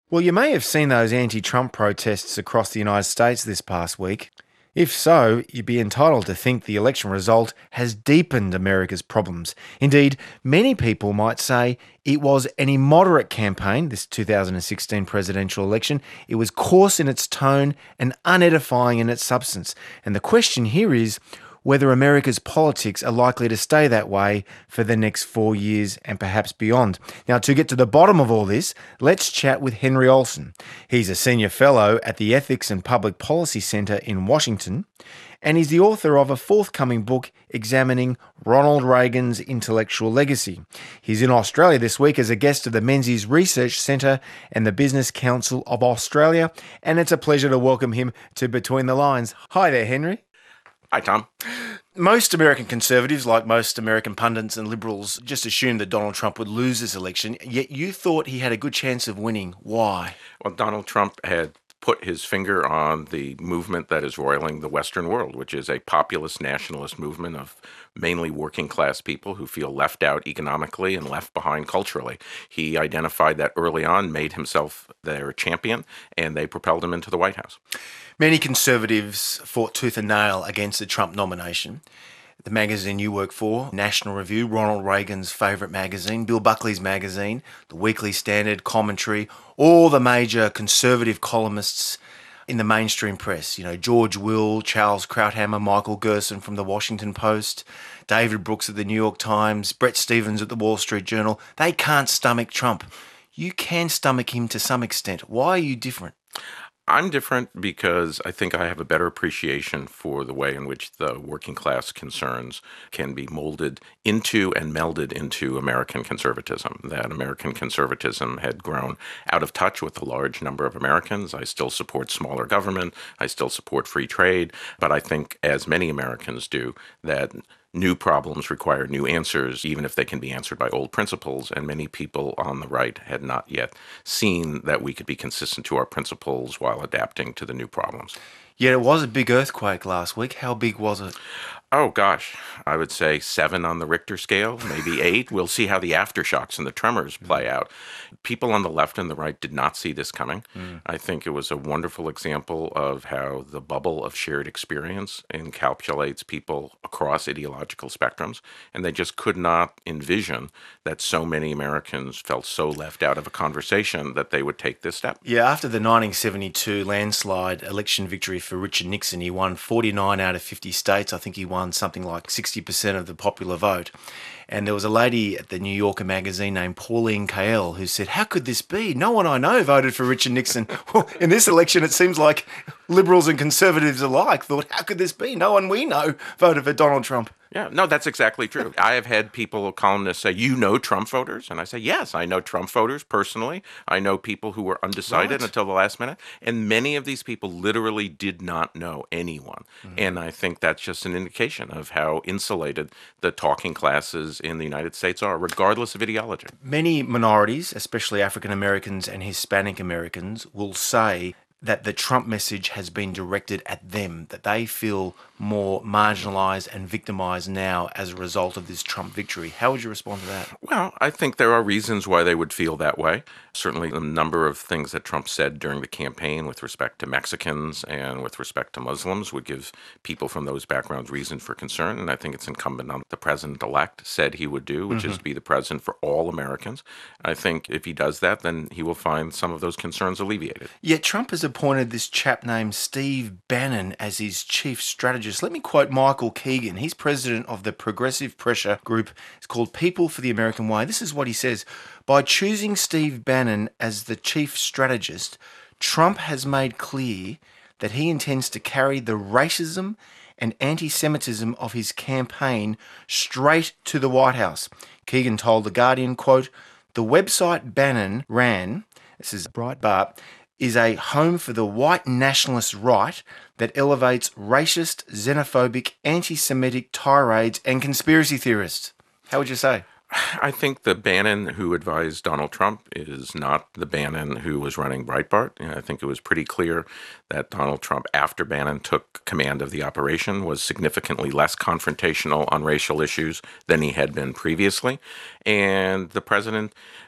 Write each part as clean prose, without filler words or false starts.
Well, you may have seen those anti-Trump protests across the United States this past week. If so, you'd be entitled to think the election result has deepened America's problems. Indeed, many people might say it was an immoderate campaign, this 2016 presidential election. It was coarse in its tone and unedifying in its substance. And the question here is whether America's politics are likely to stay that way for the next 4 years and perhaps beyond. Now, to get to the bottom of all this, let's chat with Henry Olsen. He's a senior fellow at the Ethics and Public Policy Center in Washington, and he's the author of a forthcoming book examining Ronald Reagan's intellectual legacy. He's in Australia this week as a guest of the Menzies Research Centre and the Business Council of Australia, and it's a pleasure to welcome him to Between the Lines. Hi there, Henry. Hi, Tom. Most American conservatives, like most American pundits and liberals, just assumed that Donald Trump would lose this election, yet you thought he had a good chance of winning. Why? Well, Donald Trump had put his finger on the movement that is roiling the Western world, which is a populist nationalist movement of mainly working class people who feel left out economically and left behind culturally. He identified that early on, made himself their champion, and they propelled him into the White House. Many conservatives fought tooth and nail against the Trump nomination. The magazine you work for, National Review, Ronald Reagan's favourite magazine, Bill Buckley's magazine, the Weekly Standard, Commentary, all the major conservative columnists in the mainstream press. You know, George Will, Charles Krauthammer, Michael Gerson from the Washington Post, David Brooks at the New York Times, Bret Stephens at the Wall Street Journal. They can't stomach Trump. You can stomach him to some extent. Why are you different? I'm different because I think I have a better appreciation for the way in which the working class concerns can be molded into and melded into American conservatism. That American conservatism had grown out of touch with a large number of Americans. I still support smaller government. I still support free trade. But I think, as many Americans do, that new problems require new answers, even if they can be answered by old principles. And many people on the right had not yet seen that we could be consistent to our principles while adapting to the new problems. Yet it was a big earthquake last week. How big was it? Oh, gosh, I would say 7 on the Richter scale, maybe 8. We'll see how the aftershocks and the tremors play out. People on the left and the right did not see this coming. I think it was a wonderful example of how the bubble of shared experience encapsulates people across ideological spectrums, and they just could not envision that so many Americans felt so left out of a conversation that they would take this step. Yeah, after the 1972 landslide election victory for Richard Nixon, he won 49 out of 50 states. I think he won something like 60% of the popular vote. And there was a lady at the New Yorker magazine named Pauline Kael who said, "How could this be? No one I know voted for Richard Nixon." Well, in this election, it seems like liberals and conservatives alike thought, how could this be? No one we know voted for Donald Trump. Yeah, no, that's exactly true. I have had people, columnists say, "You know Trump voters?" And I say, yes, I know Trump voters personally. I know people who were undecided until the last minute. And many of these people literally did not know anyone. And I think that's just an indication of how insulated the talking classes in the United States are, regardless of ideology. Many minorities, especially African Americans and Hispanic Americans, will say that the Trump message has been directed at them, that they feel more marginalised and victimised now as a result of this Trump victory. How would you respond to that? Well, I think there are reasons why they would feel that way. Certainly a number of things that Trump said during the campaign with respect to Mexicans and with respect to Muslims would give people from those backgrounds reason for concern. And I think it's incumbent on the president-elect said he would do, which is to be the president for all Americans. I think if he does that, then he will find some of those concerns alleviated. Yet Trump has appointed this chap named Steve Bannon as his chief strategist. Let me quote Michael Keegan. He's president of the progressive pressure group. It's called People for the American Way. This is what he says. By choosing Steve Bannon as the chief strategist, Trump has made clear that he intends to carry the racism and anti-Semitism of his campaign straight to the White House. Keegan told The Guardian, quote, "The website Bannon ran," this is Breitbart, "is a home for the white nationalist right that elevates racist, xenophobic, anti-Semitic tirades and conspiracy theorists." How would you say? I think the Bannon who advised Donald Trump is not the Bannon who was running Breitbart. I think it was pretty clear that Donald Trump, after Bannon took command of the operation, was significantly less confrontational on racial issues than he had been previously. And the president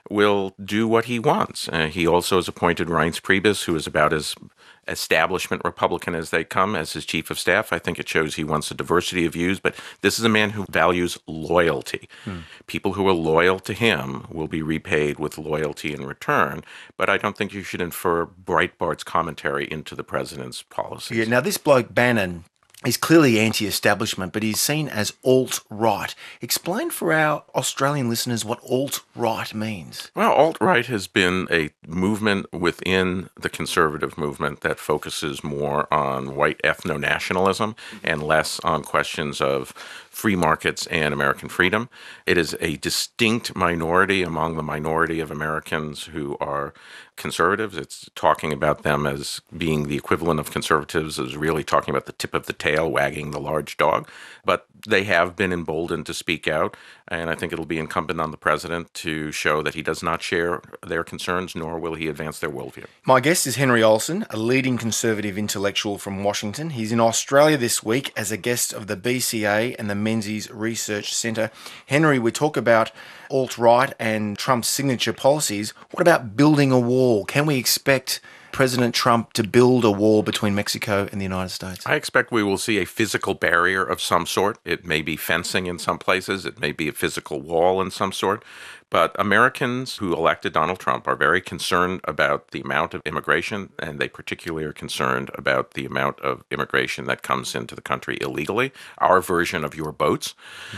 will do what he wants. He also has appointed Reince Priebus, who is about as establishment Republican as they come, as his chief of staff. I think it shows he wants a diversity of views, but this is a man who values loyalty. People who are loyal to him will be repaid with loyalty in return, but I don't think you should infer Breitbart's commentary into the president's policies. Yeah, now this bloke Bannon is clearly anti-establishment, but he's seen as alt-right. Explain for our Australian listeners what alt-right means. Well, alt-right has been a movement within the conservative movement that focuses more on white ethno-nationalism and less on questions of free markets and American freedom. It is a distinct minority among the minority of Americans who are conservatives. It's talking about them as being the equivalent of conservatives, is really talking about the tip of the tail wagging the large dog. But they have been emboldened to speak out, and I think it'll be incumbent on the president to show that he does not share their concerns, nor will he advance their worldview. My guest is Henry Olsen, a leading conservative intellectual from Washington. He's in Australia this week as a guest of the BCA and the Menzies Research Centre. Henry, we talk about alt-right and Trump's signature policies. What about building a wall? Can we expect President Trump to build a wall between Mexico and the United States? I expect we will see a physical barrier of some sort. It may be fencing in some places. It may be a physical wall in some sort. But Americans who elected Donald Trump are very concerned about the amount of immigration, and they particularly are concerned about the amount of immigration that comes into the country illegally, our version of your boats.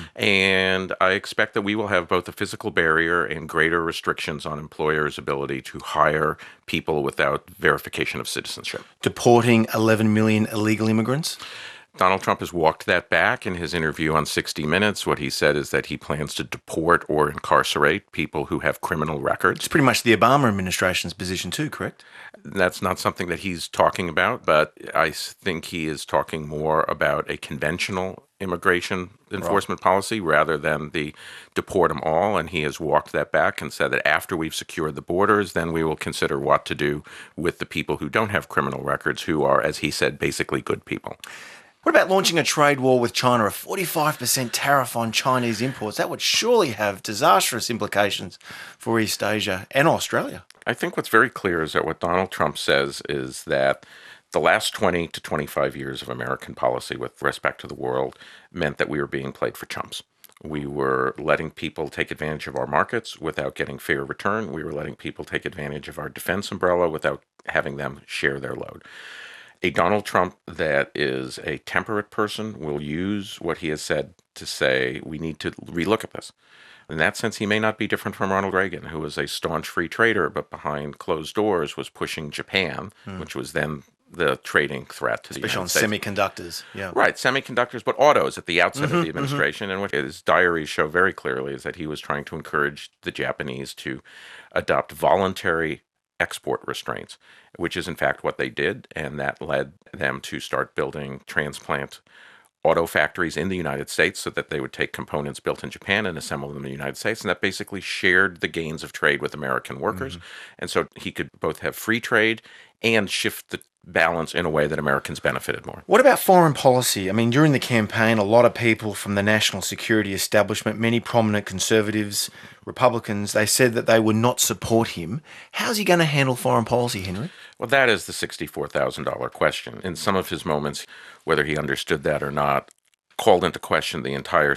And I expect that we will have both a physical barrier and greater restrictions on employers' ability to hire people without verification of citizenship. Deporting 11 million illegal immigrants? Donald Trump has walked that back in his interview on 60 Minutes. What he said is that he plans to deport or incarcerate people who have criminal records. It's pretty much the Obama administration's position too, correct? That's not something that he's talking about, but I think he is talking more about a conventional immigration enforcement policy rather than the deport them all. And he has walked that back and said that after we've secured the borders, then we will consider what to do with the people who don't have criminal records, who are, as he said, basically good people. What about launching a trade war with China, a 45% tariff on Chinese imports? That would surely have disastrous implications for East Asia and Australia. I think what's very clear is that what Donald Trump says is that the last 20 to 25 years of American policy with respect to the world meant that we were being played for chumps. We were letting people take advantage of our markets without getting fair return. We were letting people take advantage of our defense umbrella without having them share their load. A Donald Trump that is a temperate person will use what he has said to say, we need to relook at this. In that sense, he may not be different from Ronald Reagan, who was a staunch free trader, but behind closed doors was pushing Japan, which was then the trading threat to the United States. Especially on semiconductors. Yeah. Right, semiconductors, but autos at the outset of the administration. And what his diaries show very clearly is that he was trying to encourage the Japanese to adopt voluntary export restraints, which is in fact what they did, and that led them to start building transplant auto factories in the United States so that they would take components built in Japan and assemble them in the United States, and that basically shared the gains of trade with American workers. And so he could both have free trade and shift the balance in a way that Americans benefited more. What about foreign policy? I mean, during the campaign, a lot of people from the national security establishment, many prominent conservatives, Republicans, they said that they would not support him. How's he going to handle foreign policy, Henry? Well, that is the $64,000 question. In some of his moments, whether he understood that or not, called into question the entire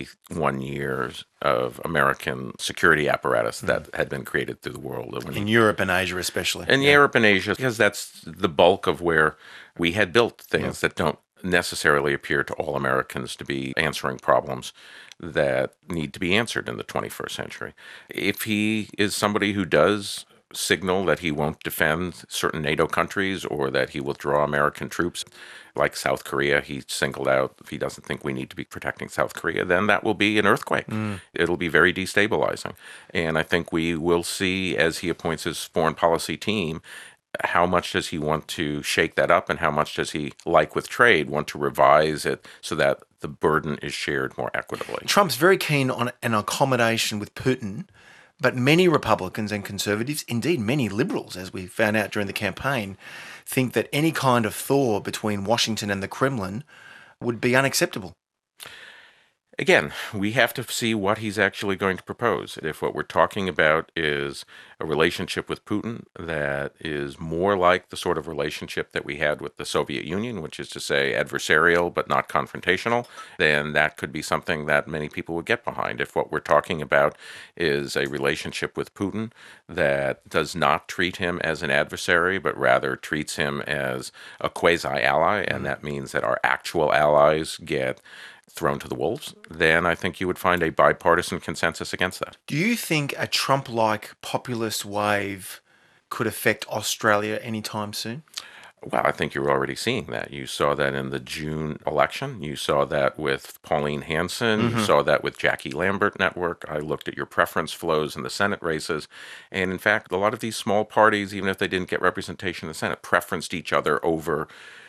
71 years of American security apparatus that had been created through the world. In Europe and Asia especially. In Europe and Asia, because that's the bulk of where we had built things that don't necessarily appear to all Americans to be answering problems that need to be answered in the 21st century. If he is somebody who does signal that he won't defend certain NATO countries or that he will withdraw American troops, like South Korea, he singled out, if he doesn't think we need to be protecting South Korea, then that will be an earthquake. It'll be very destabilizing. And I think we will see, as he appoints his foreign policy team, how much does he want to shake that up and how much does he, like with trade, want to revise it so that the burden is shared more equitably. Trump's very keen on an accommodation with Putin, but many Republicans and conservatives, indeed many liberals, as we found out during the campaign, think that any kind of thaw between Washington and the Kremlin would be unacceptable. Again, we have to see what he's actually going to propose. If what we're talking about is a relationship with Putin that is more like the sort of relationship that we had with the Soviet Union, which is to say adversarial but not confrontational, then that could be something that many people would get behind. If what we're talking about is a relationship with Putin that does not treat him as an adversary, but rather treats him as a quasi-ally, and that means that our actual allies get thrown to the wolves, then I think you would find a bipartisan consensus against that. Do you think a Trump-like populist wave could affect Australia anytime soon? Well, I think you're already seeing that. You saw that in the June election. You saw that with Pauline Hanson. You saw that with Jackie Lambert Network. I looked at your preference flows in the Senate races. And in fact, a lot of these small parties, even if they didn't get representation in the Senate, preferenced each other over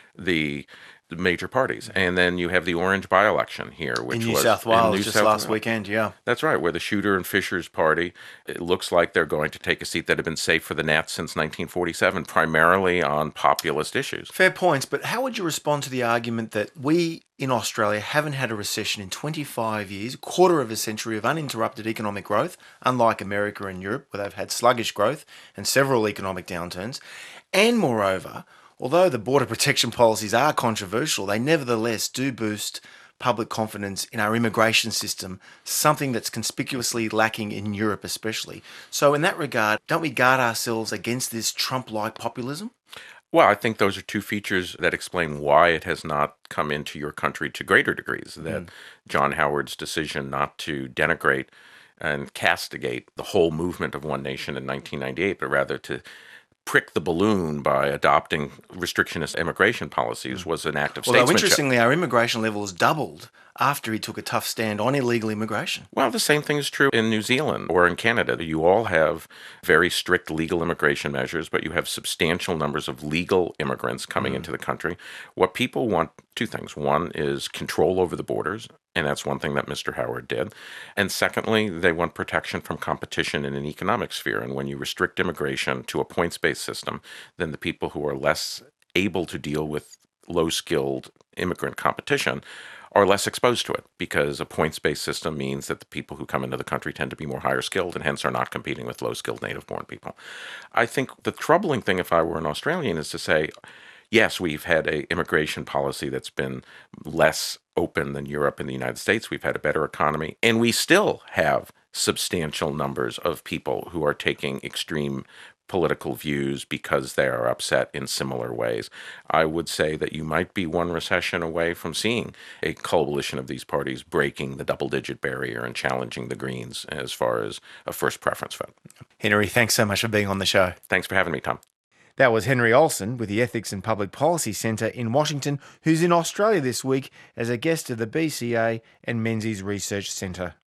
the major parties. And then you have the Orange by-election here, which In New was South in Wales New just South last Wales. weekend, yeah. That's right, where the Shooter and Fishers party, it looks like they're going to take a seat that had been safe for the Nats since 1947, primarily on populist issues. Fair points, but how would you respond to the argument that we in Australia haven't had a recession in 25 years, a quarter of a century of uninterrupted economic growth, unlike America and Europe, where they've had sluggish growth and several economic downturns, and moreover, although the border protection policies are controversial, they nevertheless do boost public confidence in our immigration system, something that's conspicuously lacking in Europe especially. So in that regard, don't we guard ourselves against this Trump-like populism? Well, I think those are two features that explain why it has not come into your country to greater degrees. That John Howard's decision not to denigrate and castigate the whole movement of One Nation in 1998, but rather to prick the balloon by adopting restrictionist immigration policies was an act of Although statesmanship. interestingly, our immigration levels doubled after he took a tough stand on illegal immigration. Well, the same thing is true in New Zealand or in Canada. You all have very strict legal immigration measures, but you have substantial numbers of legal immigrants coming into the country. What people want, two things. One is control over the borders, and that's one thing that Mr. Howard did. And secondly, they want protection from competition in an economic sphere. And when you restrict immigration to a points-based system, then the people who are less able to deal with low-skilled immigrant competition are less exposed to it, because a points-based system means that the people who come into the country tend to be more higher skilled and hence are not competing with low-skilled native-born people. I think the troubling thing, if I were an Australian, is to say, yes, we've had an immigration policy that's been less open than Europe and the United States. We've had a better economy, and we still have substantial numbers of people who are taking extreme political views because they are upset in similar ways. I would say that you might be one recession away from seeing a coalition of these parties breaking the double-digit barrier and challenging the Greens as far as a first preference vote. Henry, thanks so much for being on the show. Thanks for having me, Tom. That was Henry Olsen with the Ethics and Public Policy Centre in Washington, who's in Australia this week as a guest of the BCA and Menzies Research Centre.